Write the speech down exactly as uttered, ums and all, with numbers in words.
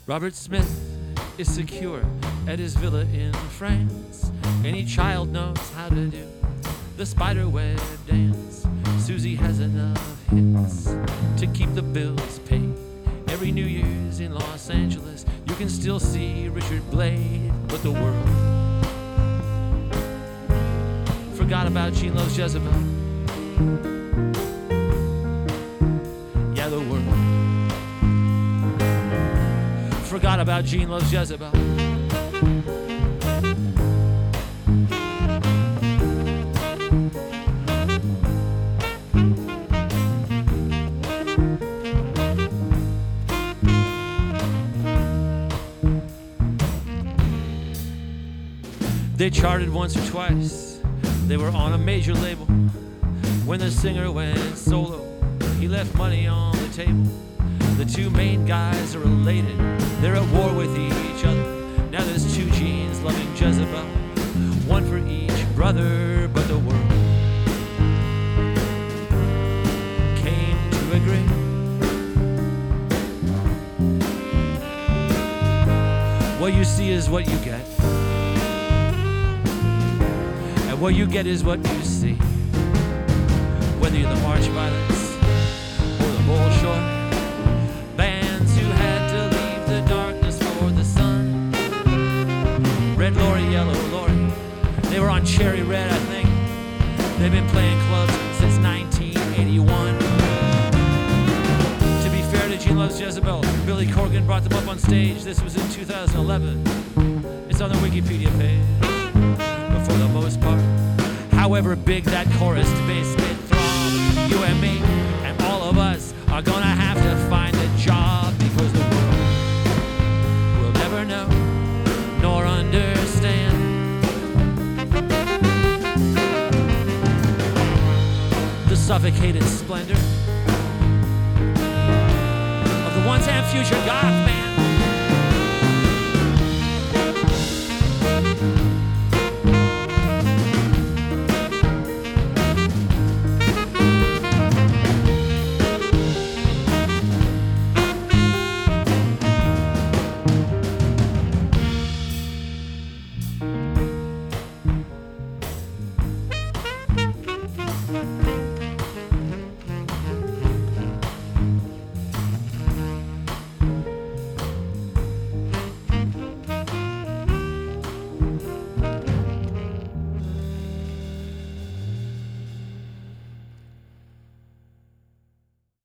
Robert Smith is secure at his villa in France. Any child knows how to do the spiderweb dance. Susie has enough hits to keep the bills paid. Every New Year's in Los Angeles, you can still see Richard Blade. But the world forgot about Gene Loves Jezebel. Yeah, the world forgot about Gene Loves Jezebel. They charted once or twice. They were on a major label. When the singer went solo, he left money on the table. The two main guys are related. They're at war with each other. Now there's two Genes loving Jezebel, one for each brother. But the world came to agree. What you see is what you get. What you get is what you see. Whether you're the March Violets or the Bolshoi bands who had to leave the darkness for the sun. Red Lorry, Yellow Lorry, they were on Cherry Red, I think. They've been playing clubs since nineteen eighty-one. To be fair to Gene Loves Jezebel, Billy Corgan brought them up on stage. This was in two thousand eleven. It's on the Wikipedia page. For the most part, however big that chorus bass did throb, you and me and all of us are gonna have to find a job, because the world will never know nor understand the suffocated splendor of the once and future goth man.